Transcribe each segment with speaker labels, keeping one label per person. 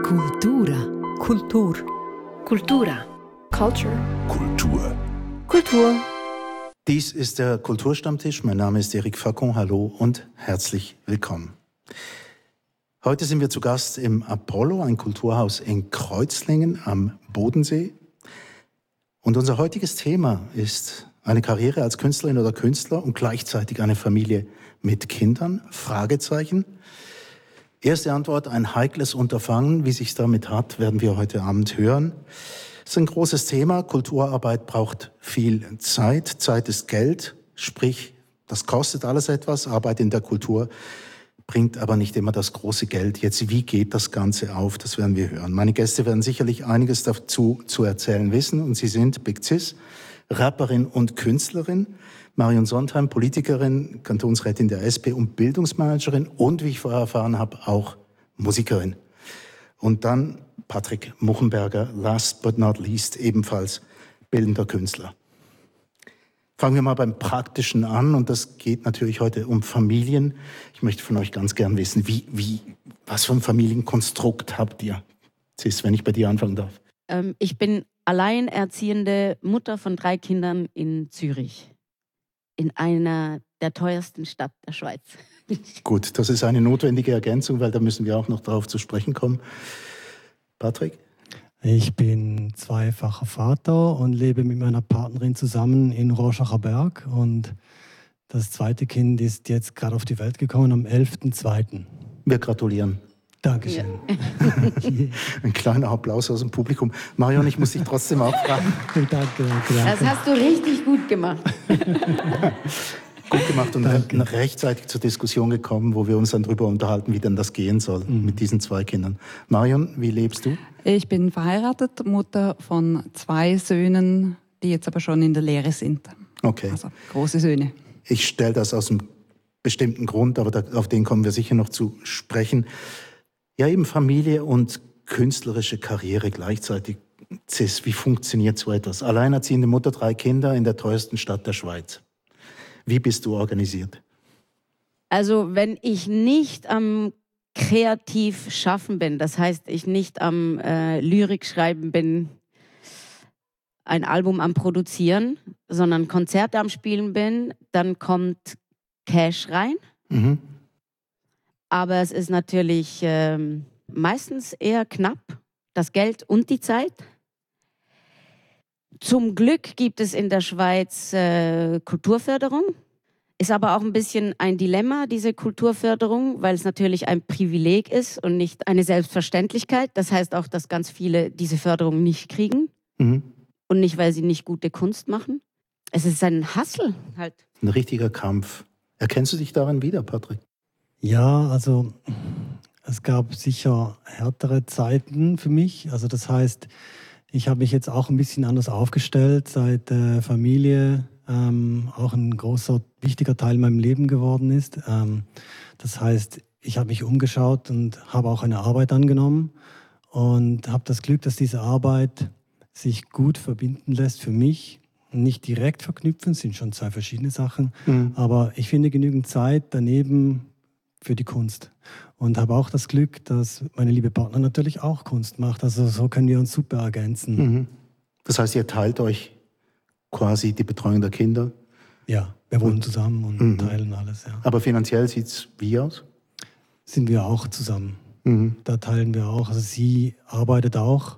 Speaker 1: Kultura. Kultur. Kultura. Culture.
Speaker 2: Kultur.
Speaker 1: Kultur.
Speaker 3: Dies ist der Kulturstammtisch. Mein Name ist Eric Facon. Hallo und herzlich willkommen. Heute sind wir zu Gast im Apollo, ein Kulturhaus in Kreuzlingen am Bodensee. Und unser heutiges Thema ist eine Karriere als Künstlerin oder Künstler und gleichzeitig eine Familie mit Kindern? Fragezeichen. Erste Antwort, ein heikles Unterfangen. Wie sich's damit hat, werden wir heute Abend hören. Es ist ein großes Thema. Kulturarbeit braucht viel Zeit. Zeit ist Geld, sprich, das kostet alles etwas. Arbeit in der Kultur bringt aber nicht immer das große Geld. Jetzt, wie geht das Ganze auf? Das werden wir hören. Meine Gäste werden sicherlich einiges dazu zu erzählen wissen. Und sie sind Big Sis, Rapperin und Künstlerin. Marion Sondheim, Politikerin, Kantonsrätin der SP und Bildungsmanagerin und, wie ich vorher erfahren habe, auch Musikerin. Und dann Patrick Muchenberger, last but not least, ebenfalls bildender Künstler. Fangen wir mal beim Praktischen an und das geht natürlich heute um Familien. Ich möchte von euch ganz gern wissen, was für ein Familienkonstrukt habt ihr? Cis, wenn ich bei dir anfangen darf.
Speaker 4: Ich bin alleinerziehende Mutter von 3 Kindern in Zürich. In einer der teuersten Stadt der Schweiz.
Speaker 3: Gut, das ist eine notwendige Ergänzung, weil da müssen wir auch noch darauf zu sprechen kommen. Patrick?
Speaker 5: Ich bin zweifacher Vater und lebe mit meiner Partnerin zusammen in Rorschacher Berg. Und das zweite Kind ist jetzt gerade auf die Welt gekommen am 11.02.
Speaker 3: Wir gratulieren.
Speaker 5: Dankeschön.
Speaker 3: Ja. Ein kleiner Applaus aus dem Publikum. Marion, ich muss dich trotzdem auch fragen.
Speaker 5: Danke.
Speaker 4: Das hast du richtig gut gemacht.
Speaker 3: Gut gemacht und
Speaker 5: Danke.
Speaker 3: Rechtzeitig zur Diskussion gekommen, wo wir uns dann darüber unterhalten, wie denn das gehen soll mit diesen 2 Kindern. Marion, wie lebst du?
Speaker 6: Ich bin verheiratet, Mutter von 2 Söhnen, die jetzt aber schon in der Lehre sind.
Speaker 3: Okay.
Speaker 6: Also große Söhne.
Speaker 3: Ich stelle das aus einem bestimmten Grund, aber auf den kommen wir sicher noch zu sprechen. Ja, eben Familie und künstlerische Karriere gleichzeitig. Cis, wie funktioniert so etwas? Alleinerziehende Mutter, 3 Kinder in der teuersten Stadt der Schweiz. Wie bist du organisiert?
Speaker 4: Also wenn ich nicht am kreativ schaffen bin, das heißt, ich nicht am Lyrik schreiben bin, ein Album am Produzieren, sondern Konzerte am Spielen bin, dann kommt Cash rein.
Speaker 3: Mhm.
Speaker 4: Aber es ist natürlich meistens eher knapp, das Geld und die Zeit. Zum Glück gibt es in der Schweiz Kulturförderung. Ist aber auch ein bisschen ein Dilemma, diese Kulturförderung, weil es natürlich ein Privileg ist und nicht eine Selbstverständlichkeit. Das heißt auch, dass ganz viele diese Förderung nicht kriegen.
Speaker 3: Mhm.
Speaker 4: Und nicht, weil sie nicht gute Kunst machen. Es ist ein Hassel halt.
Speaker 3: Ein richtiger Kampf. Erkennst du dich darin wieder, Patrick?
Speaker 5: Ja, also es gab sicher härtere Zeiten für mich. Also das heißt, ich habe mich jetzt auch ein bisschen anders aufgestellt, seit Familie auch ein großer, wichtiger Teil in meinem Leben geworden ist. Das heißt, ich habe mich umgeschaut und habe auch eine Arbeit angenommen und habe das Glück, dass diese Arbeit sich gut verbinden lässt für mich. Nicht direkt verknüpfen, sind schon 2 verschiedene Sachen, aber ich finde genügend Zeit daneben für die Kunst. Und habe auch das Glück, dass meine liebe Partner natürlich auch Kunst macht. Also so können wir uns super ergänzen.
Speaker 3: Mhm. Das heißt, ihr teilt euch quasi die Betreuung der Kinder?
Speaker 5: Ja, wir wohnen zusammen und teilen alles. Ja.
Speaker 3: Aber finanziell sieht es wie aus?
Speaker 5: Sind wir auch zusammen.
Speaker 3: Mhm.
Speaker 5: Da teilen wir auch. Also sie arbeitet auch.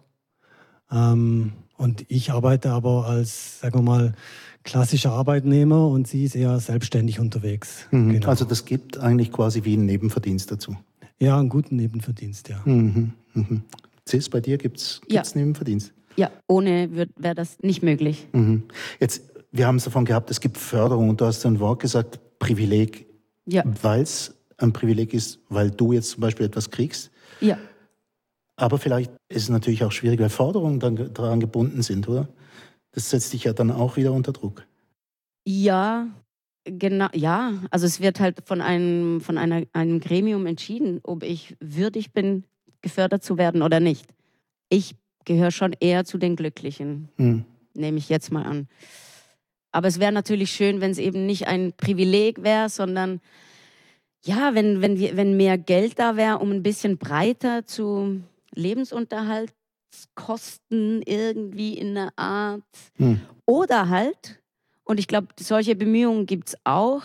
Speaker 5: Und ich arbeite aber als, sagen wir mal, klassischer Arbeitnehmer und sie ist eher selbstständig unterwegs.
Speaker 3: Mhm.
Speaker 5: Genau.
Speaker 3: Also das gibt eigentlich quasi wie einen Nebenverdienst dazu?
Speaker 5: Ja, einen guten Nebenverdienst, ja.
Speaker 3: Mhm. Mhm. Cis, bei dir gibt's Nebenverdienst?
Speaker 4: Ja, ohne wäre das nicht möglich.
Speaker 3: Mhm. Jetzt, wir haben es davon gehabt, es gibt Förderung und du hast ein Wort gesagt, Privileg.
Speaker 4: Ja.
Speaker 3: Weil es ein Privileg ist, weil du jetzt zum Beispiel etwas kriegst.
Speaker 4: Ja.
Speaker 3: Aber vielleicht ist es natürlich auch schwierig, weil Forderungen dann daran gebunden sind, oder? Das setzt dich ja dann auch wieder unter Druck.
Speaker 4: Ja, genau. Ja, also es wird halt von einem Gremium entschieden, ob ich würdig bin, gefördert zu werden oder nicht. Ich gehöre schon eher zu den Glücklichen, nehme ich jetzt mal an. Aber es wäre natürlich schön, wenn es eben nicht ein Privileg wäre, sondern ja, wenn mehr Geld da wäre, um ein bisschen breiter zu Lebensunterhaltskosten irgendwie in einer Art. Oder halt, und ich glaube, solche Bemühungen gibt es auch,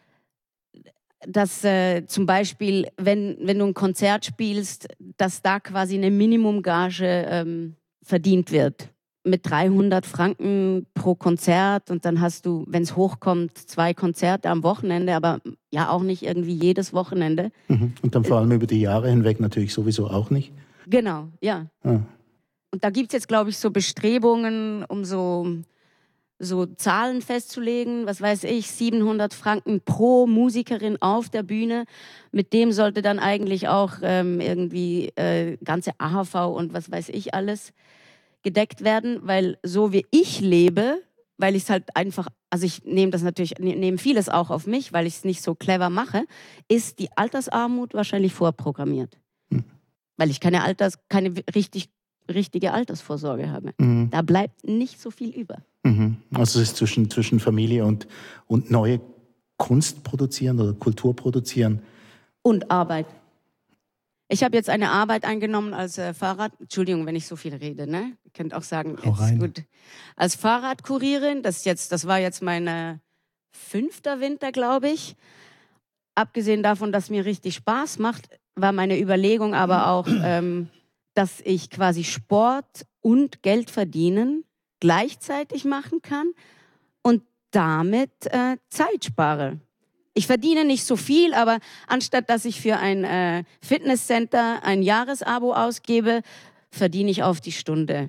Speaker 4: dass zum Beispiel, wenn du ein Konzert spielst, dass da quasi eine Minimumgage verdient wird. Mit 300 Franken pro Konzert und dann hast du, wenn es hochkommt, 2 Konzerte am Wochenende, aber ja auch nicht irgendwie jedes Wochenende.
Speaker 3: Und dann vor allem über die Jahre hinweg natürlich sowieso auch nicht.
Speaker 4: Genau, ja. Und da gibt es jetzt, glaube ich, so Bestrebungen, um so Zahlen festzulegen, was weiß ich, 700 Franken pro Musikerin auf der Bühne. Mit dem sollte dann eigentlich auch irgendwie ganze AHV und was weiß ich alles gedeckt werden, weil so wie ich lebe, weil ich es halt einfach, also ich nehme vieles auch auf mich, weil ich es nicht so clever mache, ist die Altersarmut wahrscheinlich vorprogrammiert. Weil ich keine richtige Altersvorsorge habe. Da bleibt nicht so viel über.
Speaker 3: Also es ist zwischen Familie und neue Kunst produzieren oder Kultur produzieren.
Speaker 4: Und Arbeit. Ich habe jetzt eine Arbeit eingenommen als Entschuldigung, wenn ich so viel rede, ne? Ihr könnt auch sagen, jetzt gut. Als Fahrradkurierin, das war jetzt mein 5. Winter, glaube ich. Abgesehen davon, dass mir richtig Spaß macht, war meine Überlegung aber auch, dass ich quasi Sport und Geld verdienen gleichzeitig machen kann und damit Zeit spare. Ich verdiene nicht so viel, aber anstatt dass ich für ein Fitnesscenter ein Jahresabo ausgebe, verdiene ich auf die Stunde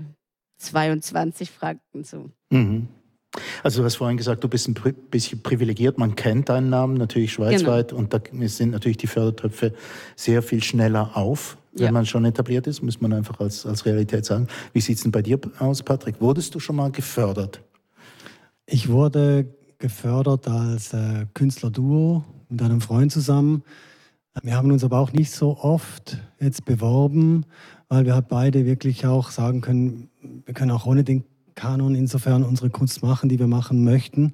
Speaker 4: 22 Franken so.
Speaker 3: Also du hast vorhin gesagt, du bist ein bisschen privilegiert. Man kennt deinen Namen natürlich schweizweit und da sind natürlich die Fördertöpfe sehr viel schneller auf, wenn man schon etabliert ist, muss man einfach als Realität sagen. Wie sieht es denn bei dir aus, Patrick? Wurdest du schon mal gefördert?
Speaker 5: Ich wurde gefördert als Künstlerduo mit einem Freund zusammen. Wir haben uns aber auch nicht so oft jetzt beworben, weil wir halt beide wirklich auch sagen können, wir können auch ohne den Kanon insofern unsere Kunst machen, die wir machen möchten.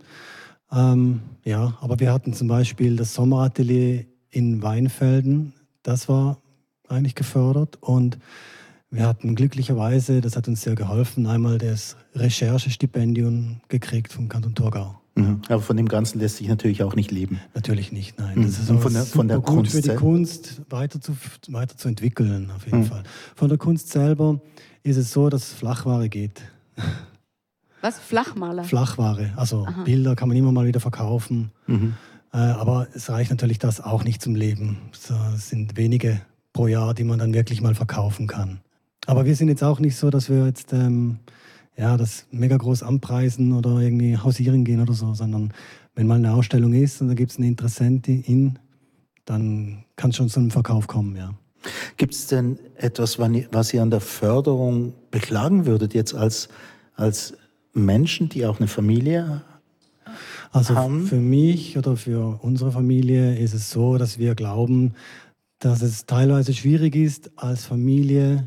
Speaker 5: Aber wir hatten zum Beispiel das Sommeratelier in Weinfelden, das war eigentlich gefördert und wir hatten glücklicherweise, das hat uns sehr geholfen, einmal das Recherchestipendium gekriegt vom Kanton Thurgau.
Speaker 3: Aber von dem Ganzen lässt sich natürlich auch nicht leben.
Speaker 5: Natürlich nicht, nein. Das ist
Speaker 3: von der
Speaker 5: gut
Speaker 3: Kunst
Speaker 5: für die Kunst weiterzuentwickeln, auf jeden Fall. Von der Kunst selber ist es so, dass es Flachware geht.
Speaker 4: Was? Flachmaler?
Speaker 5: Flachware, also Bilder kann man immer mal wieder verkaufen. Aber es reicht natürlich das auch nicht zum Leben. Es sind wenige pro Jahr, die man dann wirklich mal verkaufen kann. Aber wir sind jetzt auch nicht so, dass wir jetzt das mega groß anpreisen oder irgendwie hausieren gehen oder so, sondern wenn mal eine Ausstellung ist und da gibt es eine Interessentin, dann kann es schon zu einem Verkauf kommen, ja.
Speaker 3: Gibt es denn etwas, was ihr an der Förderung beklagen würdet, jetzt als Menschen, die auch eine Familie
Speaker 5: also
Speaker 3: haben?
Speaker 5: Für mich oder für unsere Familie ist es so, dass wir glauben, dass es teilweise schwierig ist, als Familie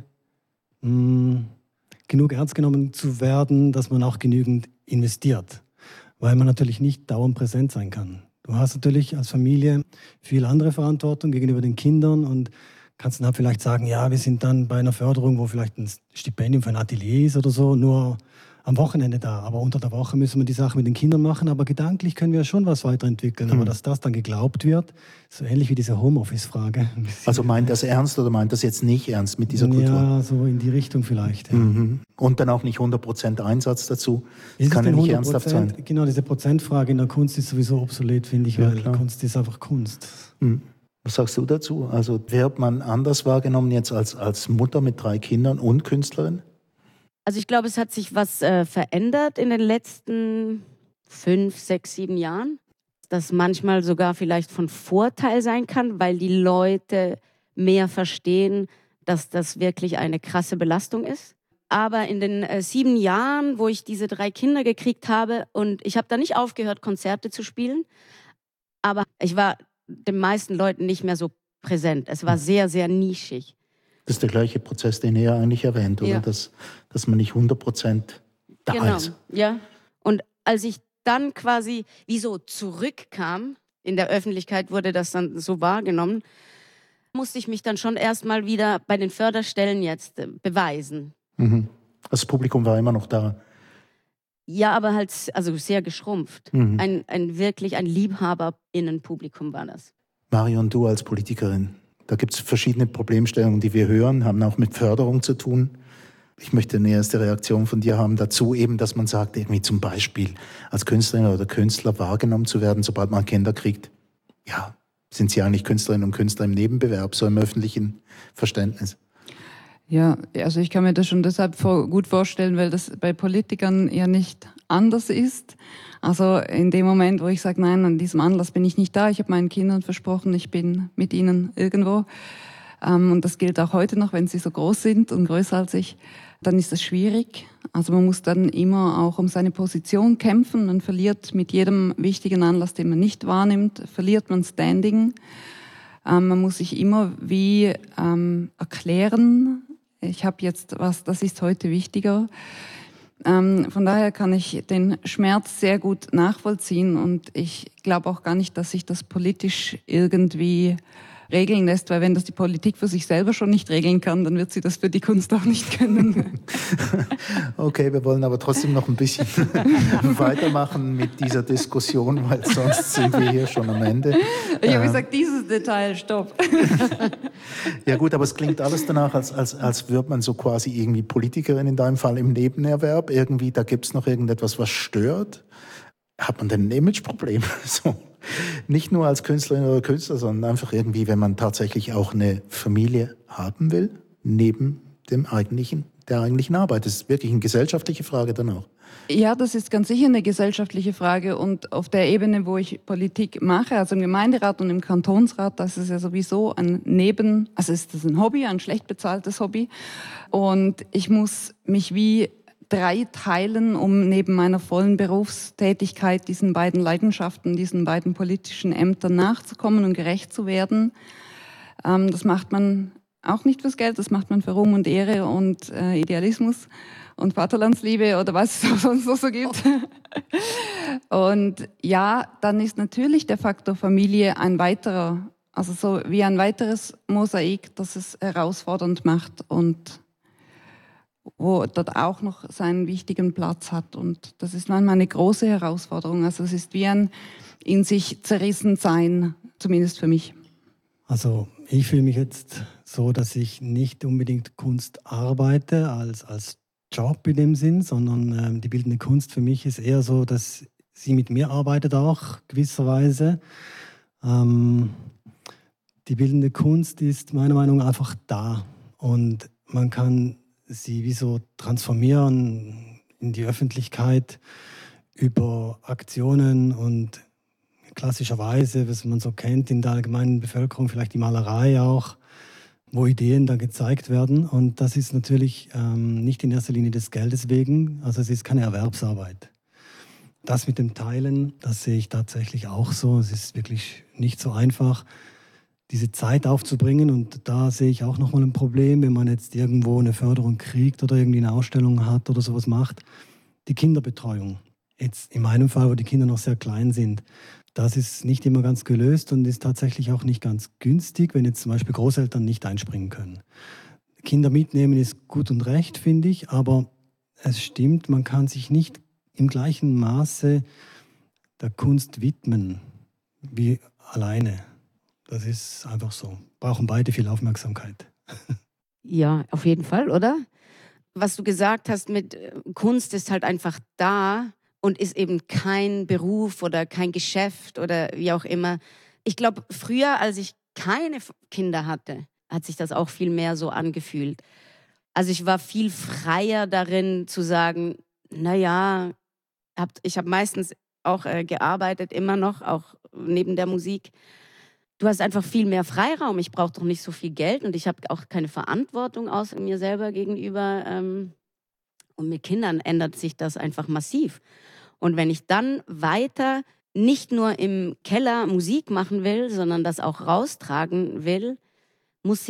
Speaker 5: genug ernst genommen zu werden, dass man auch genügend investiert, weil man natürlich nicht dauernd präsent sein kann. Du hast natürlich als Familie viel andere Verantwortung gegenüber den Kindern und kannst dann halt vielleicht sagen, ja, wir sind dann bei einer Förderung, wo vielleicht ein Stipendium für ein Atelier ist oder so, nur am Wochenende da. Aber unter der Woche müssen wir die Sache mit den Kindern machen. Aber gedanklich können wir schon was weiterentwickeln. Aber dass das dann geglaubt wird, so ähnlich wie diese Homeoffice-Frage.
Speaker 3: Also meint das ernst oder meint das jetzt nicht ernst mit dieser Kultur?
Speaker 5: Ja, so in die Richtung vielleicht. Ja.
Speaker 3: Und dann auch nicht 100% Einsatz dazu.
Speaker 5: Das
Speaker 3: kann ja nicht ernsthaft sein.
Speaker 5: Genau, diese Prozentfrage in der Kunst ist sowieso obsolet, finde ich, weil Kunst ist einfach Kunst.
Speaker 3: Was sagst du dazu? Also wird man anders wahrgenommen jetzt als Mutter mit 3 Kindern und Künstlerin?
Speaker 4: Also ich glaube, es hat sich was verändert in den letzten 5, 6, 7 Jahren, das manchmal sogar vielleicht von Vorteil sein kann, weil die Leute mehr verstehen, dass das wirklich eine krasse Belastung ist. Aber in den 7 Jahren, wo ich diese 3 Kinder gekriegt habe und ich habe da nicht aufgehört, Konzerte zu spielen, aber ich war den meisten Leuten nicht mehr so präsent. Es war sehr, sehr nischig.
Speaker 3: Das ist der gleiche Prozess, den ihr eigentlich erwähnt, oder? Ja. Dass man nicht 100% da ist.
Speaker 4: Ja. Und als ich dann quasi wie so zurückkam, in der Öffentlichkeit wurde das dann so wahrgenommen, musste ich mich dann schon erstmal wieder bei den Förderstellen jetzt beweisen.
Speaker 3: Mhm. Das Publikum war immer noch da.
Speaker 4: Ja, aber halt also sehr geschrumpft.
Speaker 3: Mhm.
Speaker 4: Wirklich ein LiebhaberInnen-Publikum war das.
Speaker 3: Marion, du als Politikerin, da gibt es verschiedene Problemstellungen, die wir hören, haben auch mit Förderung zu tun. Ich möchte eine erste Reaktion von dir haben dazu, eben, dass man sagt, irgendwie zum Beispiel als Künstlerin oder Künstler wahrgenommen zu werden, sobald man Kinder kriegt. Ja, sind sie eigentlich Künstlerinnen und Künstler im Nebenbewerb, so im öffentlichen Verständnis?
Speaker 6: Ja, also ich kann mir das schon deshalb gut vorstellen, weil das bei Politikern ja nicht anders ist. Also in dem Moment, wo ich sage, nein, an diesem Anlass bin ich nicht da, ich habe meinen Kindern versprochen, ich bin mit ihnen irgendwo. Und das gilt auch heute noch, wenn sie so groß sind und größer als ich, dann ist das schwierig. Also man muss dann immer auch um seine Position kämpfen. Man verliert mit jedem wichtigen Anlass, den man nicht wahrnimmt, verliert man Standing. Man muss sich immer wie erklären, ich habe jetzt was, das ist heute wichtiger. Von daher kann ich den Schmerz sehr gut nachvollziehen und ich glaube auch gar nicht, dass sich das politisch irgendwie regeln lässt, weil wenn das die Politik für sich selber schon nicht regeln kann, dann wird sie das für die Kunst auch nicht können.
Speaker 3: Okay, wir wollen aber trotzdem noch ein bisschen weitermachen mit dieser Diskussion, weil sonst sind wir hier schon am Ende.
Speaker 6: Ich habe gesagt, dieses Detail, stopp.
Speaker 3: Ja gut, aber es klingt alles danach, als würde man so quasi irgendwie Politikerin in deinem Fall im Nebenerwerb. Irgendwie, da gibt es noch irgendetwas, was stört. Hat man denn ein Imageproblem? So. Nicht nur als Künstlerin oder Künstler, sondern einfach irgendwie, wenn man tatsächlich auch eine Familie haben will, neben der eigentlichen Arbeit. Das ist wirklich eine gesellschaftliche Frage dann auch.
Speaker 6: Ja, das ist ganz sicher eine gesellschaftliche Frage und auf der Ebene, wo ich Politik mache, also im Gemeinderat und im Kantonsrat, das ist ja sowieso also ist das ein Hobby, ein schlecht bezahltes Hobby und ich muss mich wie 3 teilen, um neben meiner vollen Berufstätigkeit diesen beiden Leidenschaften, diesen beiden politischen Ämtern nachzukommen und gerecht zu werden. Das macht man auch nicht fürs Geld, das macht man für Ruhm und Ehre und Idealismus und Vaterlandsliebe oder was es sonst noch so gibt. Und ja, dann ist natürlich der Faktor Familie ein weiterer, also so wie ein weiteres Mosaik, das es herausfordernd macht und wo dort auch noch seinen wichtigen Platz hat. Und das ist manchmal eine große Herausforderung. Also es ist wie ein in sich zerrissen sein, zumindest für mich.
Speaker 5: Also ich fühle mich jetzt so, dass ich nicht unbedingt Kunst arbeite als Job in dem Sinn, sondern die bildende Kunst für mich ist eher so, dass sie mit mir arbeitet auch gewisserweise. Die bildende Kunst ist meiner Meinung nach einfach da und man kann sie wie so transformieren in die Öffentlichkeit über Aktionen und klassischerweise, was man so kennt in der allgemeinen Bevölkerung, vielleicht die Malerei auch, wo Ideen dann gezeigt werden. Und das ist natürlich nicht in erster Linie des Geldes wegen, also es ist keine Erwerbsarbeit. Das mit dem Teilen, das sehe ich tatsächlich auch so. Es ist wirklich nicht so einfach, diese Zeit aufzubringen. Und da sehe ich auch nochmal ein Problem, wenn man jetzt irgendwo eine Förderung kriegt oder irgendwie eine Ausstellung hat oder sowas macht. Die Kinderbetreuung. Jetzt in meinem Fall, wo die Kinder noch sehr klein sind, das ist nicht immer ganz gelöst und ist tatsächlich auch nicht ganz günstig, wenn jetzt zum Beispiel Großeltern nicht einspringen können. Kinder mitnehmen ist gut und recht, finde ich, aber es stimmt, man kann sich nicht im gleichen Maße der Kunst widmen wie alleine. Das ist einfach so. Brauchen beide viel Aufmerksamkeit.
Speaker 4: Ja, auf jeden Fall, oder? Was du gesagt hast mit Kunst ist halt einfach da und ist eben kein Beruf oder kein Geschäft oder wie auch immer. Ich glaube, früher, als ich keine Kinder hatte, hat sich das auch viel mehr so angefühlt. Also ich war viel freier darin zu sagen, naja, ich habe meistens auch gearbeitet, immer noch, auch neben der Musik. Du hast einfach viel mehr Freiraum. Ich brauche doch nicht so viel Geld und ich habe auch keine Verantwortung außer mir selber gegenüber. Und mit Kindern ändert sich das einfach massiv. Und wenn ich dann weiter nicht nur im Keller Musik machen will, sondern das auch raustragen will, muss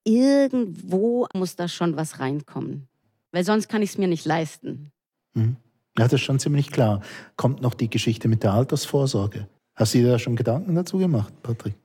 Speaker 4: da schon was reinkommen. Weil sonst kann ich es mir nicht leisten.
Speaker 3: Ja, das ist schon ziemlich klar. Kommt noch die Geschichte mit der Altersvorsorge. Hast du dir da schon Gedanken dazu gemacht, Patrick?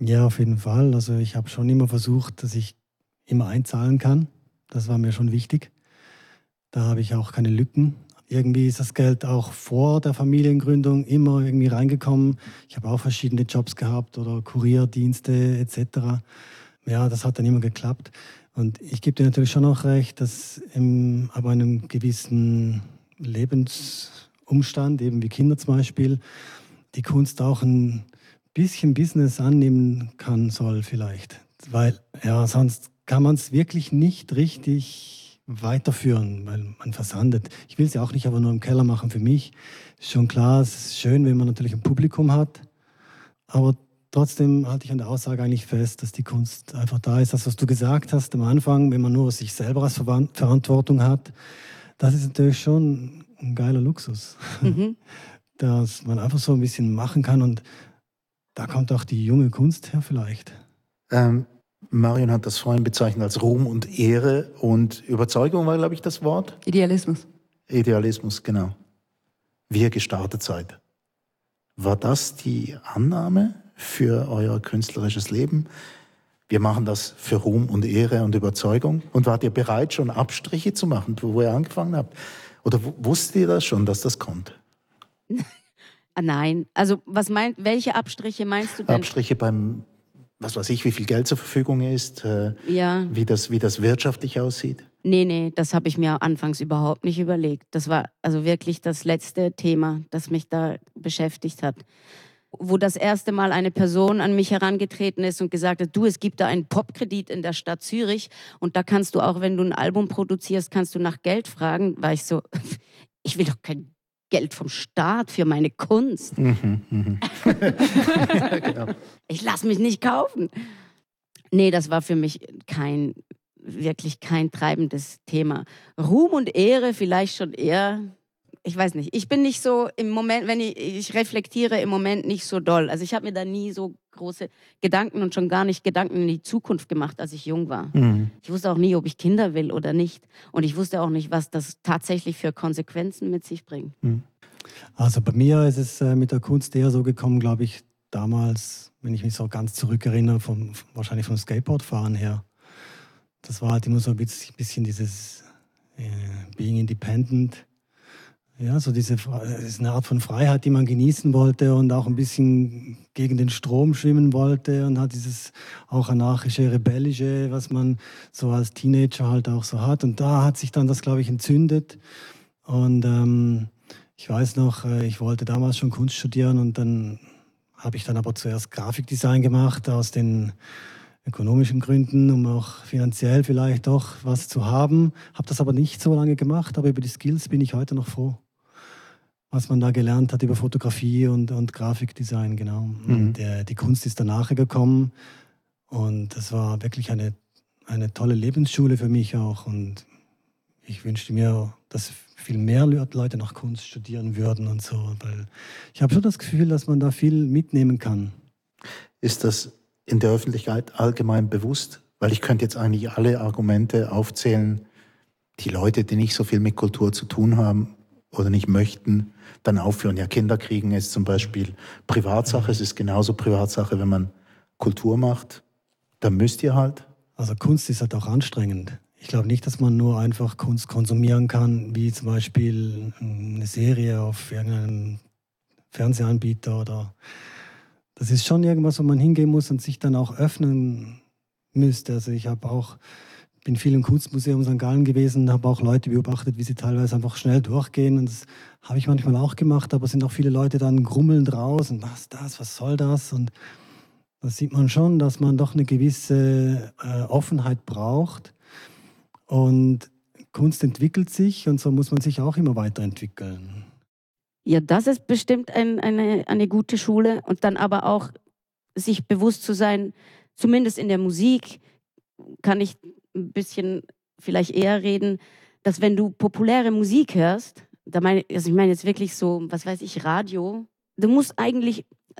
Speaker 5: Ja, auf jeden Fall. Also ich habe schon immer versucht, dass ich immer einzahlen kann. Das war mir schon wichtig. Da habe ich auch keine Lücken. Irgendwie ist das Geld auch vor der Familiengründung immer irgendwie reingekommen. Ich habe auch verschiedene Jobs gehabt oder Kurierdienste etc. Ja, das hat dann immer geklappt. Und ich gebe dir natürlich schon auch recht, dass ab einem gewissen Lebensumstand, eben wie Kinder zum Beispiel, die Kunst auch ein bisschen Business annehmen soll vielleicht. Weil ja, sonst kann man es wirklich nicht richtig weiterführen, weil man versandet. Ich will es ja auch nicht aber nur im Keller machen für mich. Ist schon klar, es ist schön, wenn man natürlich ein Publikum hat, aber trotzdem halte ich an der Aussage eigentlich fest, dass die Kunst einfach da ist. Das, was du gesagt hast am Anfang, wenn man nur sich selber als Verantwortung hat, das ist natürlich schon ein geiler Luxus, dass man einfach so ein bisschen machen kann und da kommt auch die junge Kunst her vielleicht.
Speaker 3: Marion hat das vorhin bezeichnet als Ruhm und Ehre und Überzeugung war, glaube ich, das Wort.
Speaker 6: Idealismus.
Speaker 3: Idealismus, genau. Wie ihr gestartet seid. War das die Annahme für euer künstlerisches Leben? Wir machen das für Ruhm und Ehre und Überzeugung. Und wart ihr bereit, schon Abstriche zu machen, wo ihr angefangen habt? Oder wusstet ihr das schon, dass das kommt?
Speaker 4: Nein. Also welche Abstriche meinst du denn?
Speaker 3: Abstriche beim, was weiß ich, wie viel Geld zur Verfügung ist,
Speaker 4: Ja.
Speaker 3: wie das wirtschaftlich aussieht?
Speaker 4: Nee, das habe ich mir anfangs überhaupt nicht überlegt. Das war also wirklich das letzte Thema, das mich da beschäftigt hat. Wo das erste Mal eine Person an mich herangetreten ist und gesagt hat, du, es gibt da einen Popkredit in der Stadt Zürich und da kannst du auch, wenn du ein Album produzierst, kannst du nach Geld fragen. War ich so, ich will doch kein Geld vom Staat für meine Kunst.
Speaker 3: Ja, genau.
Speaker 4: Ich lasse mich nicht kaufen. Nee, das war für mich wirklich kein treibendes Thema. Ruhm und Ehre vielleicht schon eher, ich weiß nicht. Ich bin nicht so im Moment, wenn ich reflektiere im Moment nicht so doll. Also ich habe mir da nie so große Gedanken und schon gar nicht Gedanken in die Zukunft gemacht, als ich jung war. Ich wusste auch nie, ob ich Kinder will oder nicht. Und ich wusste auch nicht, was das tatsächlich für Konsequenzen mit sich bringt.
Speaker 5: Also bei mir ist es mit der Kunst eher so gekommen, glaube ich, damals, wenn ich mich so ganz zurückerinnere, wahrscheinlich vom Skateboardfahren her. Das war halt immer so ein bisschen dieses Being Independent. Ja, so das ist eine Art von Freiheit, die man genießen wollte und auch ein bisschen gegen den Strom schwimmen wollte und hat dieses auch anarchische, rebellische, was man so als Teenager halt auch so hat. Und da hat sich dann das, glaube ich, entzündet. Und ich weiß noch, ich wollte damals schon Kunst studieren und dann habe ich dann aber zuerst Grafikdesign gemacht aus den ökonomischen Gründen, um auch finanziell vielleicht doch was zu haben. Habe das aber nicht so lange gemacht, aber über die Skills bin ich heute noch froh. Was man da gelernt hat über Fotografie und Grafikdesign, genau. Und die Kunst ist danach gekommen und das war wirklich eine tolle Lebensschule für mich auch. Und ich wünschte mir, dass viel mehr Leute noch Kunst studieren würden und so, weil ich habe schon das Gefühl, dass man da viel mitnehmen kann.
Speaker 3: Ist das in der Öffentlichkeit allgemein bewusst? Weil ich könnte jetzt eigentlich alle Argumente aufzählen, die Leute, die nicht so viel mit Kultur zu tun haben oder nicht möchten, dann aufführen. Ja, Kinder kriegen ist zum Beispiel Privatsache. Es ist genauso Privatsache, wenn man Kultur macht. Dann müsst ihr halt.
Speaker 5: Also Kunst ist halt auch anstrengend. Ich glaube nicht, dass man nur einfach Kunst konsumieren kann, wie zum Beispiel eine Serie auf irgendeinem Fernsehanbieter oder... Das ist schon irgendwas, wo man hingehen muss und sich dann auch öffnen müsste. Also ich bin viel im Kunstmuseum St. Gallen gewesen, habe auch Leute beobachtet, wie sie teilweise einfach schnell durchgehen. Und das habe ich manchmal auch gemacht, aber es sind auch viele Leute dann grummelnd raus und was soll das? Und da sieht man schon, dass man doch eine gewisse Offenheit braucht. Und Kunst entwickelt sich und so muss man sich auch immer weiterentwickeln.
Speaker 4: Ja, das ist bestimmt eine gute Schule und dann aber auch sich bewusst zu sein, zumindest in der Musik kann ich ein bisschen vielleicht eher reden, dass wenn du populäre Musik hörst, ich meine jetzt wirklich so, was weiß ich, Radio, du musst eigentlich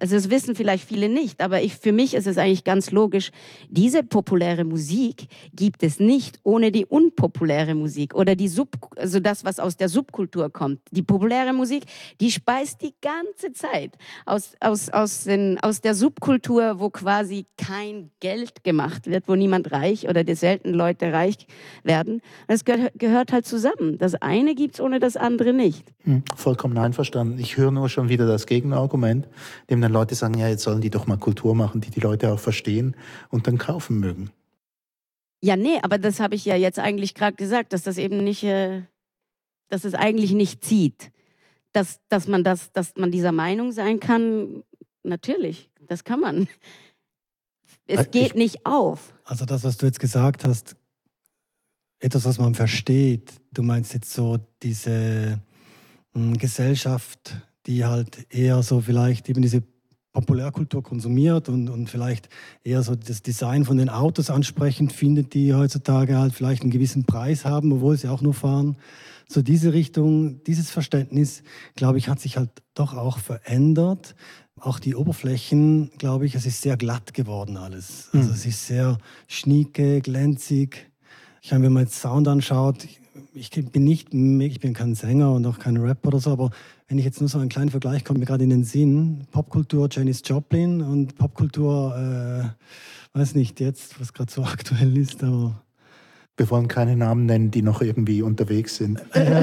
Speaker 4: Also das wissen vielleicht viele nicht, aber für mich ist es eigentlich ganz logisch, diese populäre Musik gibt es nicht ohne die unpopuläre Musik oder also das, was aus der Subkultur kommt. Die populäre Musik, die speist die ganze Zeit aus der Subkultur, wo quasi kein Geld gemacht wird, wo niemand reich oder die selten Leute reich werden. Das gehört halt zusammen. Das eine gibt es ohne das andere nicht.
Speaker 3: Vollkommen einverstanden. Ich höre nur schon wieder das Gegenargument, dem dann Leute sagen, ja, jetzt sollen die doch mal Kultur machen, die Leute auch verstehen und dann kaufen mögen.
Speaker 4: Ja, nee, aber das habe ich ja jetzt eigentlich gerade gesagt, dass das eben nicht, dass es eigentlich nicht zieht. Dass man dieser Meinung sein kann, natürlich, das kann man. Es geht nicht auf.
Speaker 5: Also das, was du jetzt gesagt hast, etwas, was man versteht. Du meinst jetzt so diese Gesellschaft, die halt eher so vielleicht eben diese Populärkultur konsumiert und vielleicht eher so das Design von den Autos ansprechend findet, die heutzutage halt vielleicht einen gewissen Preis haben, obwohl sie auch nur fahren. So diese Richtung, dieses Verständnis, glaube ich, hat sich halt doch auch verändert. Auch die Oberflächen, glaube ich, es ist sehr glatt geworden alles. Also es ist sehr schnieke, glänzig. Ich meine, wenn man jetzt Sound anschaut, ich bin kein Sänger und auch kein Rapper oder so, aber wenn ich jetzt nur so einen kleinen Vergleich kommt mir gerade in den Sinn, Popkultur Janis Joplin und Popkultur, weiß nicht jetzt, was gerade so aktuell ist, aber...
Speaker 3: Wir wollen keine Namen nennen, die noch irgendwie unterwegs sind.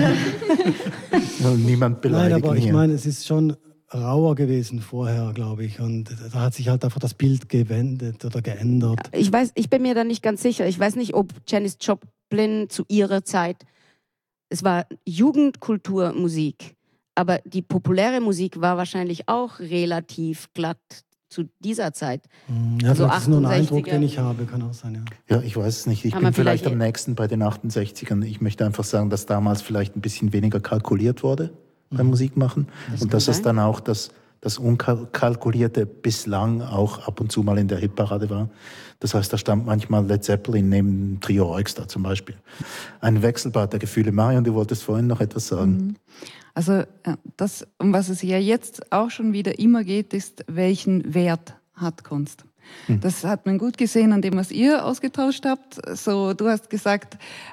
Speaker 3: Niemand beleidigen.
Speaker 5: Nein, aber ich meine, es ist schon rauer gewesen vorher, glaube ich. Und da hat sich halt einfach das Bild gewendet oder geändert.
Speaker 4: Ich bin mir da nicht ganz sicher. Ich weiß nicht, ob Janis Joplin zu ihrer Zeit, es war Jugendkulturmusik, aber die populäre Musik war wahrscheinlich auch relativ glatt zu dieser Zeit.
Speaker 5: Ja, also das ist nur ein Eindruck, den ich habe, kann auch sein, ja.
Speaker 3: Ja, ich weiß es nicht. Ich bin vielleicht am nächsten bei den 68ern. Ich möchte einfach sagen, dass damals vielleicht ein bisschen weniger kalkuliert wurde beim Musikmachen. Und dass es dann auch das Unkalkulierte bislang auch ab und zu mal in der Hitparade war. Das heißt, da stand manchmal Led Zeppelin neben Trio Orchestra zum Beispiel. Ein Wechselbad der Gefühle. Marion, du wolltest vorhin noch etwas sagen.
Speaker 6: Also das, um was es ja jetzt auch schon wieder immer geht, ist, welchen Wert hat Kunst? Das hat man gut gesehen an dem, was ihr ausgetauscht habt. So, du hast gesagt,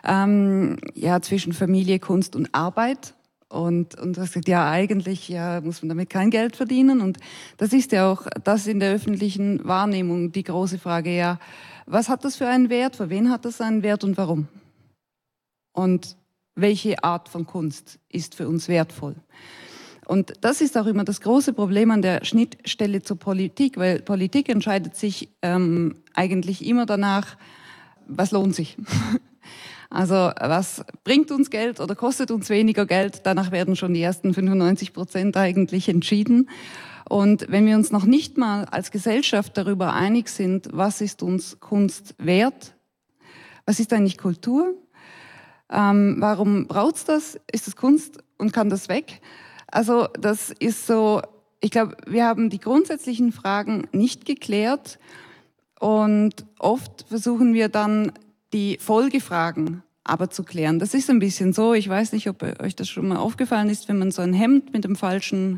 Speaker 6: ja, zwischen Familie, Kunst und Arbeit. Und du hast gesagt, ja, eigentlich muss man damit kein Geld verdienen. Und das ist ja auch das in der öffentlichen Wahrnehmung die große Frage, ja, was hat das für einen Wert, für wen hat das einen Wert und warum? Und welche Art von Kunst ist für uns wertvoll? Und das ist auch immer das große Problem an der Schnittstelle zur Politik, weil Politik entscheidet sich eigentlich immer danach, was lohnt sich? Also was bringt uns Geld oder kostet uns weniger Geld? Danach werden schon die ersten 95% eigentlich entschieden. Und wenn wir uns noch nicht mal als Gesellschaft darüber einig sind, was ist uns Kunst wert? Was ist eigentlich Kultur? Warum braucht's das? Ist es Kunst und kann das weg? Also das ist so, ich glaube, wir haben die grundsätzlichen Fragen nicht geklärt und oft versuchen wir dann die Folgefragen aber zu klären. Das ist ein bisschen so, ich weiß nicht, ob euch das schon mal aufgefallen ist, wenn man so ein Hemd mit dem falschen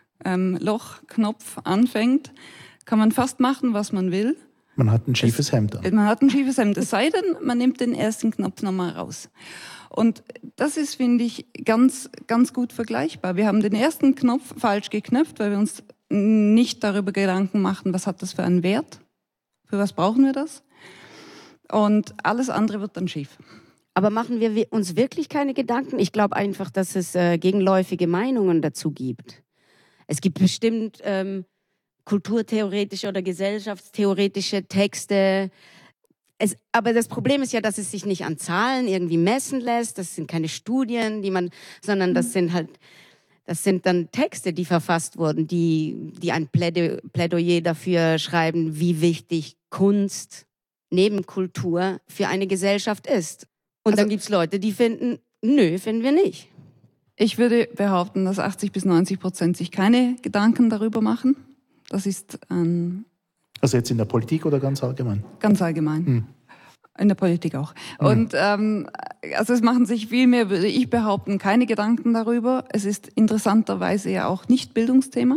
Speaker 6: Lochknopf anfängt, kann man fast machen, was man will.
Speaker 3: Man hat ein schiefes Hemd an.
Speaker 6: Man hat ein schiefes Hemd, es sei denn, man nimmt den ersten Knopf nochmal raus. Und das ist, finde ich, ganz, ganz gut vergleichbar. Wir haben den ersten Knopf falsch geknöpft, weil wir uns nicht darüber Gedanken machen, was hat das für einen Wert, für was brauchen wir das. Und alles andere wird dann schief.
Speaker 4: Aber machen wir uns wirklich keine Gedanken? Ich glaube einfach, dass es gegenläufige Meinungen dazu gibt. Es gibt bestimmt kulturtheoretische oder gesellschaftstheoretische Texte. Aber das Problem ist ja, dass es sich nicht an Zahlen irgendwie messen lässt. Das sind keine Studien, sondern das sind dann Texte, die verfasst wurden, die ein Plädoyer dafür schreiben, wie wichtig Kunst neben Kultur für eine Gesellschaft ist. Und dann gibt es Leute, die finden, nö, finden wir nicht.
Speaker 6: Ich würde behaupten, dass 80-90% sich keine Gedanken darüber machen. Das ist
Speaker 3: also jetzt in der Politik oder ganz allgemein?
Speaker 6: Ganz allgemein. In der Politik auch. Und also es machen sich viel mehr, würde ich behaupten, keine Gedanken darüber. Es ist interessanterweise ja auch nicht Bildungsthema.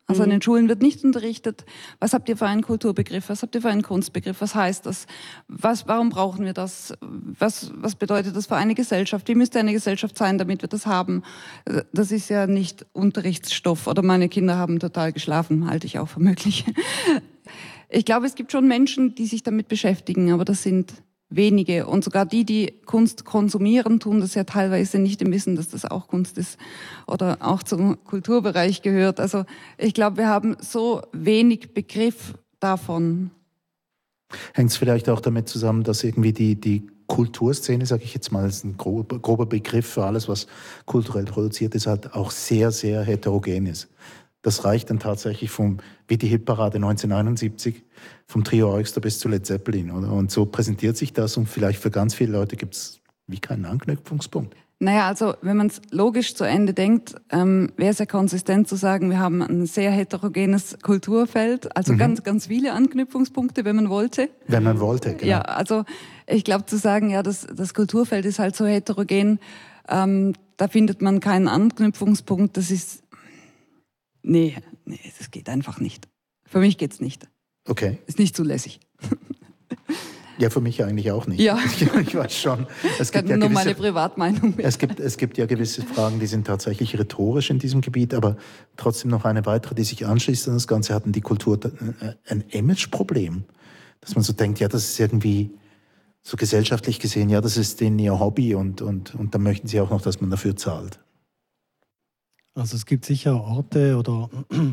Speaker 6: Also an den Schulen wird nicht unterrichtet, was habt ihr für einen Kulturbegriff, was habt ihr für einen Kunstbegriff, was heißt das, warum brauchen wir das, was bedeutet das für eine Gesellschaft, wie müsste eine Gesellschaft sein, damit wir das haben. Das ist ja nicht Unterrichtsstoff oder meine Kinder haben total geschlafen, halte ich auch für möglich. Ich glaube, es gibt schon Menschen, die sich damit beschäftigen, aber das sind wenige. Und sogar die Kunst konsumieren, tun das ja teilweise nicht im Wissen, dass das auch Kunst ist oder auch zum Kulturbereich gehört. Also ich glaube, wir haben so wenig Begriff davon.
Speaker 3: Hängt es vielleicht auch damit zusammen, dass irgendwie die Kulturszene, sage ich jetzt mal, ist ein grober Begriff für alles, was kulturell produziert ist, halt auch sehr, sehr heterogen ist. Das reicht dann tatsächlich wie die Hitparade 1971, vom Trio Orchester bis zu Led Zeppelin. Oder? Und so präsentiert sich das und vielleicht für ganz viele Leute gibt es wie keinen Anknüpfungspunkt.
Speaker 6: Naja, also wenn man es logisch zu Ende denkt, wäre es ja konsistent zu sagen, wir haben ein sehr heterogenes Kulturfeld, also ganz, ganz viele Anknüpfungspunkte, wenn man wollte.
Speaker 3: Wenn man wollte, genau.
Speaker 6: Ja, also ich glaube zu sagen, ja, das Kulturfeld ist halt so heterogen, da findet man keinen Anknüpfungspunkt, das ist... Nee, das geht einfach nicht. Für mich geht's nicht.
Speaker 3: Okay.
Speaker 6: Ist nicht zulässig.
Speaker 3: Ja, für mich eigentlich auch nicht.
Speaker 6: Ja.
Speaker 3: Ich weiß schon. Es gibt
Speaker 6: nur meine Privatmeinung.
Speaker 3: Es gibt ja gewisse Fragen, die sind tatsächlich rhetorisch in diesem Gebiet, aber trotzdem noch eine weitere, die sich anschließt an das Ganze. Hatten die Kultur ein Image-Problem? Dass man so denkt, ja, das ist irgendwie so gesellschaftlich gesehen, ja, das ist denen ihr Hobby und dann möchten sie auch noch, dass man dafür zahlt.
Speaker 5: Also es gibt sicher Orte oder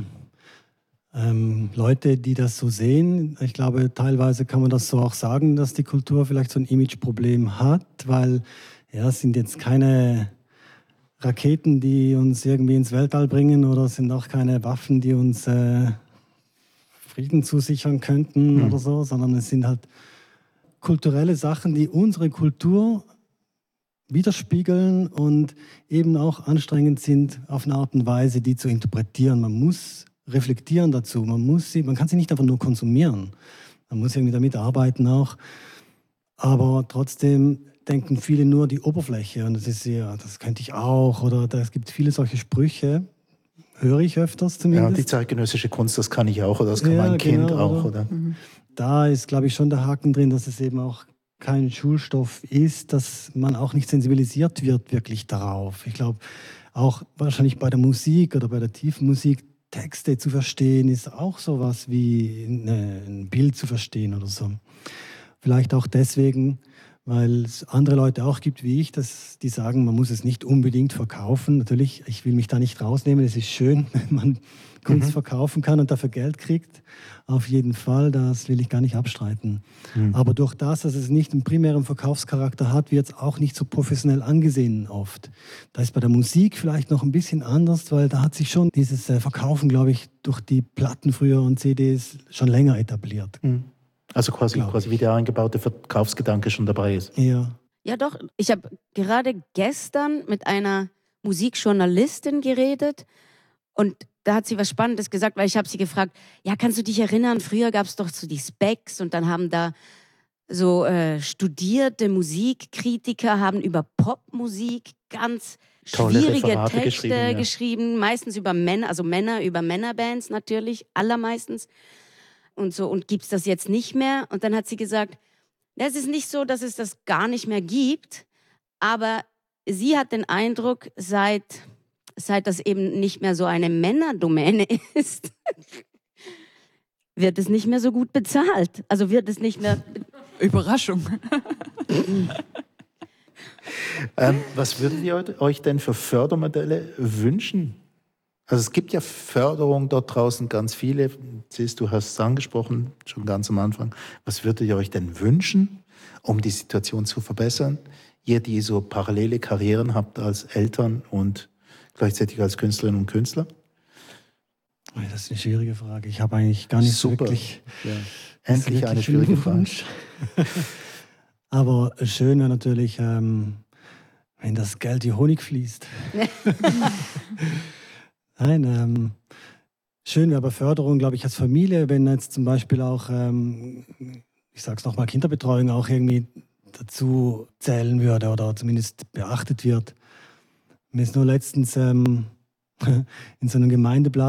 Speaker 5: Leute, die das so sehen. Ich glaube, teilweise kann man das so auch sagen, dass die Kultur vielleicht so ein Imageproblem hat, weil ja, es sind jetzt keine Raketen, die uns irgendwie ins Weltall bringen oder es sind auch keine Waffen, die uns Frieden zusichern könnten oder so, sondern es sind halt kulturelle Sachen, die unsere Kultur widerspiegeln und eben auch anstrengend sind, auf eine Art und Weise, die zu interpretieren. Man muss reflektieren dazu. Man kann sie nicht einfach nur konsumieren. Man muss irgendwie damit arbeiten auch. Aber trotzdem denken viele nur die Oberfläche. Und das ist ja, das könnte ich auch. Oder es gibt viele solche Sprüche. Höre ich öfters zumindest.
Speaker 3: Ja, die zeitgenössische Kunst, das kann ich auch oder das kann mein Kind auch. Oder?
Speaker 5: Da ist, glaube ich, schon der Haken drin, dass es eben auch kein Schulstoff ist, dass man auch nicht sensibilisiert wird wirklich darauf. Ich glaube, auch wahrscheinlich bei der Musik oder bei der tiefen Musik Texte zu verstehen, ist auch sowas wie ein Bild zu verstehen oder so. Vielleicht auch deswegen, weil es andere Leute auch gibt wie ich, die sagen, man muss es nicht unbedingt verkaufen. Natürlich, ich will mich da nicht rausnehmen. Es ist schön, wenn man Kunst verkaufen kann und dafür Geld kriegt. Auf jeden Fall, das will ich gar nicht abstreiten. Aber durch das, dass es nicht einen primären Verkaufscharakter hat, wird es auch nicht so professionell angesehen oft. Da ist bei der Musik vielleicht noch ein bisschen anders, weil da hat sich schon dieses Verkaufen, glaube ich, durch die Platten früher und CDs schon länger etabliert.
Speaker 3: Also quasi wie der eingebaute Verkaufsgedanke schon dabei ist.
Speaker 5: Ja.
Speaker 4: Ja doch, ich habe gerade gestern mit einer Musikjournalistin geredet und da hat sie was Spannendes gesagt, weil ich habe sie gefragt, ja, kannst du dich erinnern, früher gab es doch so die Specs und dann haben da so studierte Musikkritiker haben über Popmusik ganz
Speaker 3: tolle
Speaker 4: schwierige
Speaker 3: Referate
Speaker 4: Texte geschrieben, meistens über Männer, also Männer über Männerbands natürlich, allermeistens und so. Und gibt's das jetzt nicht mehr? Und dann hat sie gesagt, es ist nicht so, dass es das gar nicht mehr gibt, aber sie hat den Eindruck, seit das eben nicht mehr so eine Männerdomäne ist, wird es nicht mehr so gut bezahlt. Also wird es nicht mehr...
Speaker 6: Überraschung.
Speaker 3: Was würdet ihr euch denn für Fördermodelle wünschen? Also es gibt ja Förderung dort draußen, ganz viele. Siehst du, hast es angesprochen, schon ganz am Anfang. Was würdet ihr euch denn wünschen, um die Situation zu verbessern? Ihr, die so parallele Karrieren habt als Eltern und gleichzeitig als Künstlerinnen und Künstler?
Speaker 5: Das ist eine schwierige Frage. Ich habe eigentlich gar nicht so wirklich...
Speaker 3: Ja. Endlich eine schwierige Frage.
Speaker 5: Aber schön wäre natürlich, wenn das Geld wie Honig fließt. Nein, schön wäre aber Förderung, glaube ich, als Familie, wenn jetzt zum Beispiel auch, ich sage es nochmal, Kinderbetreuung auch irgendwie dazu zählen würde oder zumindest beachtet wird. Mir ist nur letztens in so einem Gemeindeblatt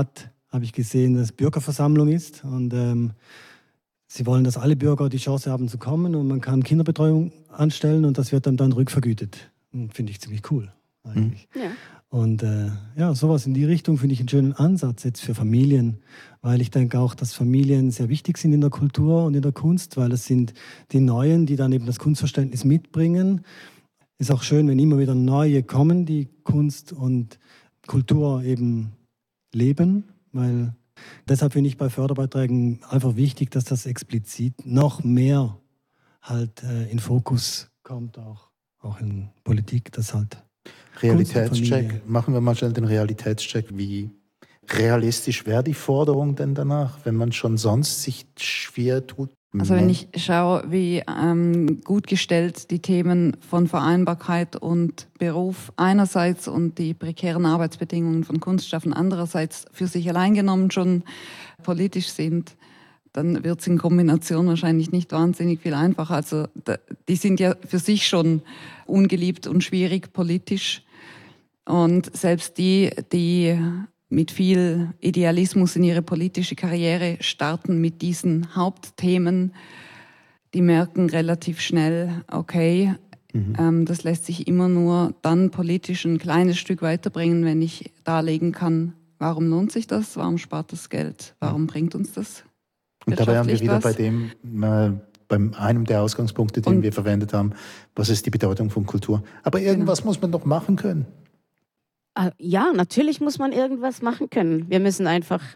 Speaker 5: habe ich gesehen, dass Bürgerversammlung ist und sie wollen, dass alle Bürger die Chance haben zu kommen und man kann Kinderbetreuung anstellen und das wird dann rückvergütet. Finde ich ziemlich cool eigentlich.
Speaker 4: Ja.
Speaker 5: Und sowas in die Richtung finde ich einen schönen Ansatz jetzt für Familien, weil ich denke auch, dass Familien sehr wichtig sind in der Kultur und in der Kunst, weil es sind die Neuen, die dann eben das Kunstverständnis mitbringen. Ist auch schön, wenn immer wieder neue kommen, die Kunst und Kultur eben leben, weil deshalb finde ich bei Förderbeiträgen einfach wichtig, dass das explizit noch mehr halt in Fokus kommt, auch in Politik, das halt
Speaker 3: Realitätscheck. Machen wir mal schnell den Realitätscheck. Wie realistisch wäre die Forderung denn danach, wenn man schon sonst sich schwer tut?
Speaker 6: Also wenn ich schaue, wie gut gestellt die Themen von Vereinbarkeit und Beruf einerseits und die prekären Arbeitsbedingungen von Kunstschaffern andererseits für sich allein genommen schon politisch sind, dann wird es in Kombination wahrscheinlich nicht wahnsinnig viel einfacher. Also die sind ja für sich schon ungeliebt und schwierig politisch. Und selbst die mit viel Idealismus in ihre politische Karriere starten mit diesen Hauptthemen, die merken relativ schnell, okay, das lässt sich immer nur dann politisch ein kleines Stück weiterbringen, wenn ich darlegen kann, warum lohnt sich das, warum spart das Geld, warum bringt uns das
Speaker 3: und da wären wir wieder
Speaker 6: was?
Speaker 3: bei einem der Ausgangspunkte, den wir verwendet haben, was ist die Bedeutung von Kultur. Aber irgendwas muss man doch machen können.
Speaker 4: Ja, natürlich muss man irgendwas machen können. Wir müssen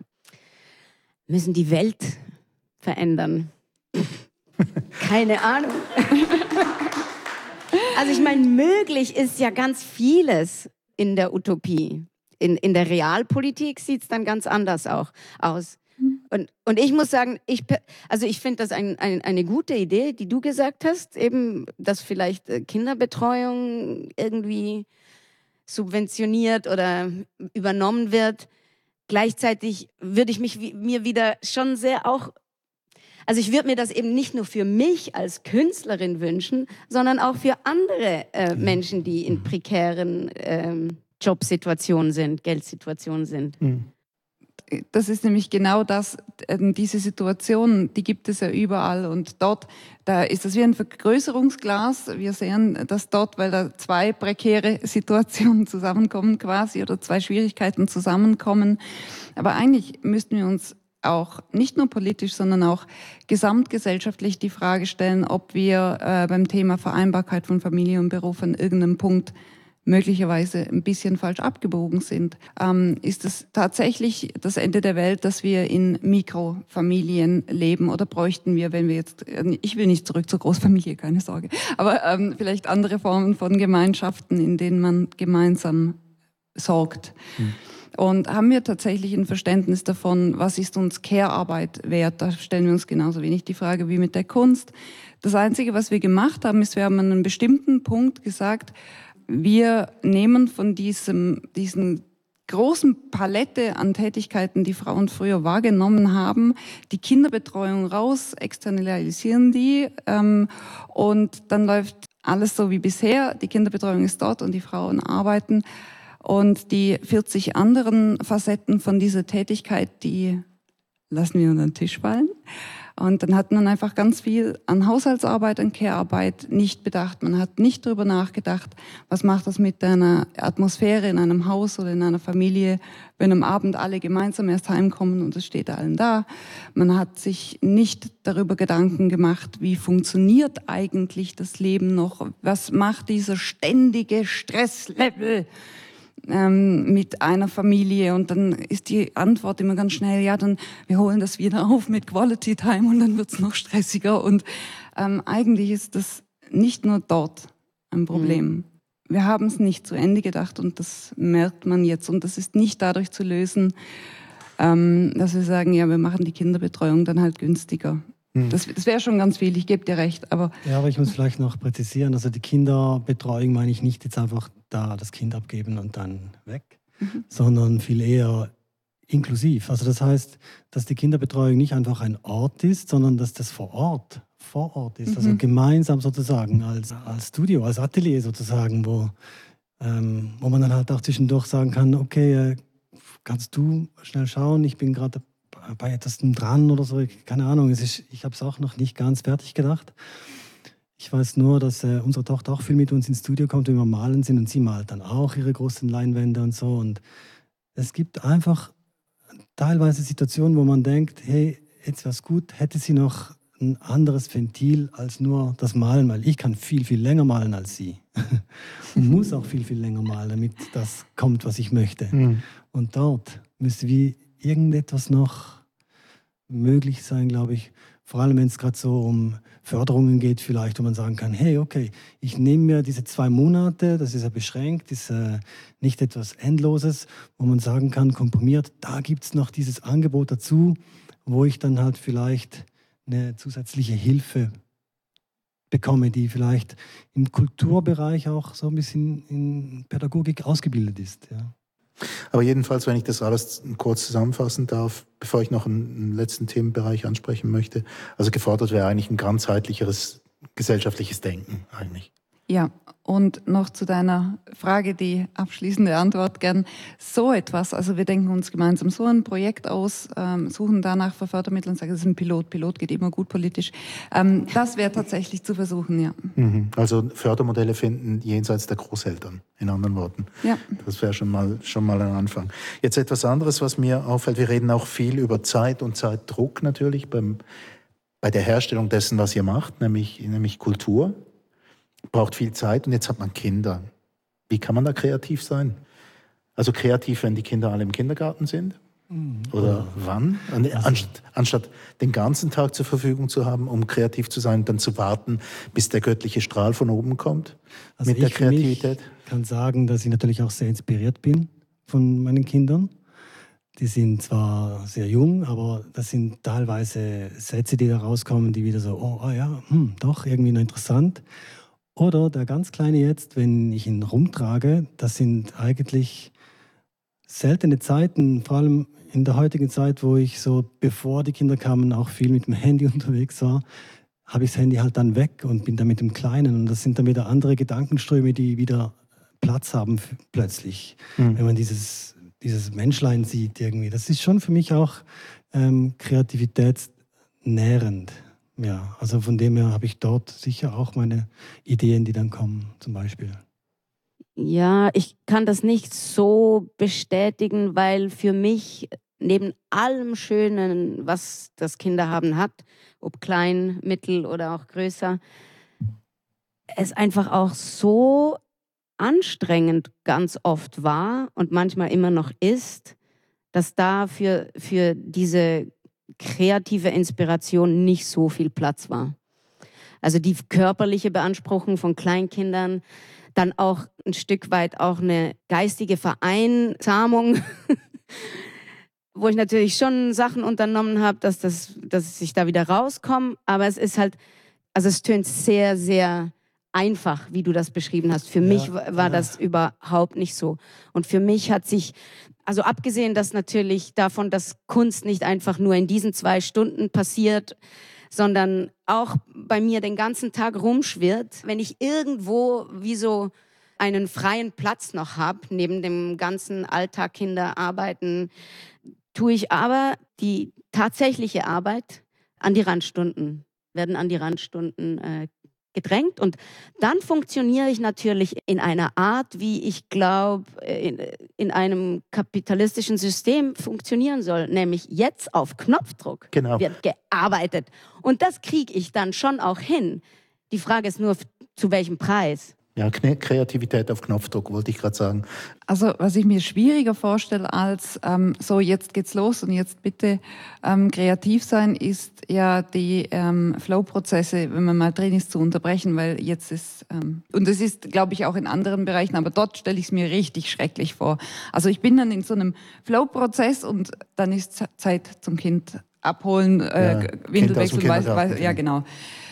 Speaker 4: die Welt verändern. Keine Ahnung. Also ich meine, möglich ist ja ganz vieles in der Utopie. In der Realpolitik sieht es dann ganz anders auch aus. Und ich muss sagen, ich finde das eine gute Idee, die du gesagt hast, eben, dass vielleicht Kinderbetreuung irgendwie subventioniert oder übernommen wird. Gleichzeitig würde ich mir wieder schon sehr auch, also ich würde mir das eben nicht nur für mich als Künstlerin wünschen, sondern auch für andere Menschen, die in prekären Jobsituationen sind, Geldsituationen sind.
Speaker 6: Das ist nämlich genau das, diese Situation, die gibt es ja überall und dort, da ist das wie ein Vergrößerungsglas. Wir sehen das dort, weil da zwei prekäre Situationen zusammenkommen quasi oder zwei Schwierigkeiten zusammenkommen. Aber eigentlich müssten wir uns auch nicht nur politisch, sondern auch gesamtgesellschaftlich die Frage stellen, ob wir beim Thema Vereinbarkeit von Familie und Beruf an irgendeinem Punkt möglicherweise ein bisschen falsch abgebogen sind. Ist es tatsächlich das Ende der Welt, dass wir in Mikrofamilien leben oder bräuchten wir, wenn wir jetzt, ich will nicht zurück zur Großfamilie, keine Sorge, aber vielleicht andere Formen von Gemeinschaften, in denen man gemeinsam sorgt. Und haben wir tatsächlich ein Verständnis davon, was ist uns Care-Arbeit wert? Da stellen wir uns genauso wenig die Frage wie mit der Kunst. Das Einzige, was wir gemacht haben, ist, wir haben an einem bestimmten Punkt gesagt, wir nehmen von diesen großen Palette an Tätigkeiten, die Frauen früher wahrgenommen haben, die Kinderbetreuung raus, externalisieren die und dann läuft alles so wie bisher. Die Kinderbetreuung ist dort und die Frauen arbeiten und die 40 anderen Facetten von dieser Tätigkeit, die lassen wir unter den Tisch fallen. Und dann hat man einfach ganz viel an Haushaltsarbeit, an Care-Arbeit nicht bedacht. Man hat nicht darüber nachgedacht, was macht das mit einer Atmosphäre in einem Haus oder in einer Familie, wenn am Abend alle gemeinsam erst heimkommen und es steht allen da. Man hat sich nicht darüber Gedanken gemacht, wie funktioniert eigentlich das Leben noch? Was macht dieser ständige Stresslevel mit einer Familie? Und dann ist die Antwort immer ganz schnell, ja, dann wir holen das wieder auf mit Quality Time und dann wird's noch stressiger. Und eigentlich ist das nicht nur dort ein Problem. Wir haben es nicht zu Ende gedacht und das merkt man jetzt. Und das ist nicht dadurch zu lösen, dass wir sagen, ja, wir machen die Kinderbetreuung dann halt günstiger. Das wäre schon ganz viel, ich gebe dir recht. Aber
Speaker 5: ich muss vielleicht noch präzisieren, also die Kinderbetreuung meine ich nicht jetzt einfach da das Kind abgeben und dann weg, sondern viel eher inklusiv. Also das heißt, dass die Kinderbetreuung nicht einfach ein Ort ist, sondern dass das vor Ort ist, also gemeinsam sozusagen als Studio, als Atelier sozusagen, wo man dann halt auch zwischendurch sagen kann, okay, kannst du schnell schauen, ich bin gerade bei etwas dran oder so, keine Ahnung, ich habe es auch noch nicht ganz fertig gedacht. Ich weiß nur, dass unsere Tochter auch viel mit uns ins Studio kommt, wenn wir malen sind, und sie malt dann auch ihre großen Leinwände und so. Und es gibt einfach teilweise Situationen, wo man denkt, hey, jetzt wäre es gut, hätte sie noch ein anderes Ventil als nur das Malen, weil ich kann viel, viel länger malen als sie. Und muss auch viel, viel länger malen, damit das kommt, was ich möchte. Mhm. Und dort müsste wie irgendetwas noch möglich sein, glaube ich. Vor allem, wenn es gerade so um Förderungen geht vielleicht, wo man sagen kann, hey, okay, ich nehme mir diese 2 Monate, das ist ja beschränkt, ist nicht etwas Endloses, wo man sagen kann, komprimiert, da gibt es noch dieses Angebot dazu, wo ich dann halt vielleicht eine zusätzliche Hilfe bekomme, die vielleicht im Kulturbereich auch so ein bisschen in Pädagogik ausgebildet ist. Ja.
Speaker 3: Aber jedenfalls, wenn ich das alles kurz zusammenfassen darf, bevor ich noch einen letzten Themenbereich ansprechen möchte, also gefordert wäre eigentlich ein ganzheitlicheres gesellschaftliches Denken eigentlich.
Speaker 6: Ja, und noch zu deiner Frage, die abschließende Antwort gern. So etwas, also wir denken uns gemeinsam so ein Projekt aus, suchen danach für Fördermittel und sagen, das ist ein Pilot. Pilot geht immer gut politisch. Das wäre tatsächlich zu versuchen, ja.
Speaker 3: Also Fördermodelle finden jenseits der Großeltern, in anderen Worten. Ja. Das wäre schon mal ein Anfang. Jetzt etwas anderes, was mir auffällt. Wir reden auch viel über Zeit und Zeitdruck natürlich bei der Herstellung dessen, was ihr macht, nämlich Kultur. Braucht viel Zeit und jetzt hat man Kinder. Wie kann man da kreativ sein? Also kreativ, wenn die Kinder alle im Kindergarten sind? Oder wann? Anstatt den ganzen Tag zur Verfügung zu haben, um kreativ zu sein, dann zu warten, bis der göttliche Strahl von oben kommt
Speaker 5: also mit der Kreativität? Ich kann sagen, dass ich natürlich auch sehr inspiriert bin von meinen Kindern. Die sind zwar sehr jung, aber das sind teilweise Sätze, die da rauskommen, die wieder so, doch, irgendwie noch interessant. Oder der ganz Kleine jetzt, wenn ich ihn rumtrage, das sind eigentlich seltene Zeiten, vor allem in der heutigen Zeit, wo ich so, bevor die Kinder kamen, auch viel mit dem Handy unterwegs war, habe ich das Handy halt dann weg und bin dann mit dem Kleinen. Und das sind dann wieder andere Gedankenströme, die wieder Platz haben plötzlich, wenn man dieses Menschlein sieht irgendwie. Das ist schon für mich auch kreativitätsnährend. Ja, also von dem her habe ich dort sicher auch meine Ideen, die dann kommen, zum Beispiel.
Speaker 4: Ja, ich kann das nicht so bestätigen, weil für mich neben allem Schönen, was das Kinderhaben hat, ob klein, mittel oder auch größer, es einfach auch so anstrengend ganz oft war und manchmal immer noch ist, dass da für diese kreative Inspiration nicht so viel Platz war. Also die körperliche Beanspruchung von Kleinkindern, dann auch ein Stück weit auch eine geistige Vereinsamung, wo ich natürlich schon Sachen unternommen habe, dass ich da wieder rauskomme, aber es ist halt, also es tönt sehr, sehr einfach, wie du das beschrieben hast. Für mich war das überhaupt nicht so. Und für mich hat sich, also abgesehen dass natürlich davon, dass Kunst nicht einfach nur in diesen 2 Stunden passiert, sondern auch bei mir den ganzen Tag rumschwirrt, wenn ich irgendwo wie so einen freien Platz noch habe, neben dem ganzen Alltag Kinder arbeiten, tue ich aber die tatsächliche Arbeit werden an die Randstunden gedrängt. Und dann funktioniere ich natürlich in einer Art, wie ich glaube, in einem kapitalistischen System funktionieren soll. Nämlich jetzt auf Knopfdruck wird gearbeitet. Und das kriege ich dann schon auch hin. Die Frage ist nur, zu welchem Preis?
Speaker 3: Ja, Kreativität auf Knopfdruck, wollte ich gerade sagen.
Speaker 6: Also was ich mir schwieriger vorstelle als so jetzt geht's los und jetzt bitte kreativ sein, ist ja die Flow-Prozesse, wenn man mal drin ist, zu unterbrechen, weil jetzt ist, und das ist, glaube ich, auch in anderen Bereichen, aber dort stelle ich es mir richtig schrecklich vor. Also ich bin dann in so einem Flow-Prozess und dann ist Zeit zum Kind abholen, Windelwechsel, ja genau.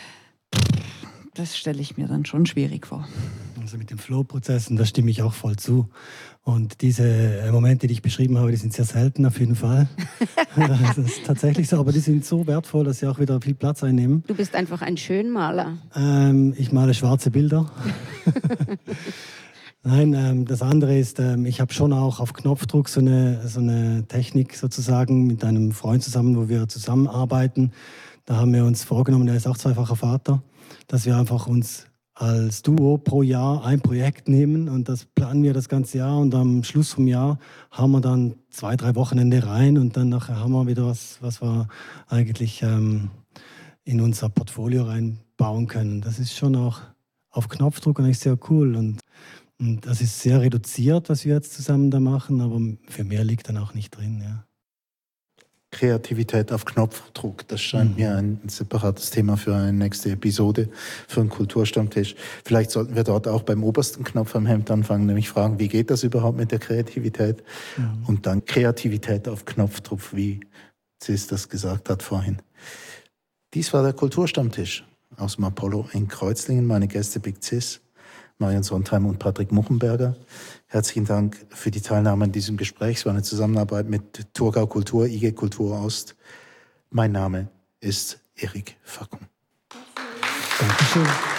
Speaker 6: Das stelle ich mir dann schon schwierig vor.
Speaker 5: Also mit den Flow-Prozessen, da stimme ich auch voll zu. Und diese Momente, die ich beschrieben habe, die sind sehr selten auf jeden Fall. Das ist tatsächlich so, aber die sind so wertvoll, dass sie auch wieder viel Platz einnehmen.
Speaker 4: Du bist einfach ein Schönmaler.
Speaker 5: Ich male schwarze Bilder. Nein, das andere ist, ich habe schon auch auf Knopfdruck so eine Technik sozusagen mit einem Freund zusammen, wo wir zusammenarbeiten. Da haben wir uns vorgenommen, der ist auch zweifacher Vater, dass wir einfach uns als Duo pro Jahr ein Projekt nehmen und das planen wir das ganze Jahr und am Schluss vom Jahr haben wir dann 2-3 Wochenende rein und dann nachher haben wir wieder was wir eigentlich in unser Portfolio reinbauen können. Das ist schon auch auf Knopfdruck eigentlich sehr cool und das ist sehr reduziert, was wir jetzt zusammen da machen, aber für mehr liegt dann auch nicht drin, ja.
Speaker 3: Kreativität auf Knopfdruck, das scheint mir ein separates Thema für eine nächste Episode, für einen Kulturstammtisch. Vielleicht sollten wir dort auch beim obersten Knopf am Hemd anfangen, nämlich fragen, wie geht das überhaupt mit der Kreativität? Und dann Kreativität auf Knopfdruck, wie Cis das gesagt hat vorhin. Dies war der Kulturstammtisch aus dem Apollo in Kreuzlingen. Meine Gäste Big Cis, Marion Sondheim und Patrick Muchenberger. Herzlichen Dank für die Teilnahme an diesem Gespräch. Es war eine Zusammenarbeit mit Thurgau Kultur, IG Kultur Ost. Mein Name ist Erik Fackung.
Speaker 5: Dankeschön.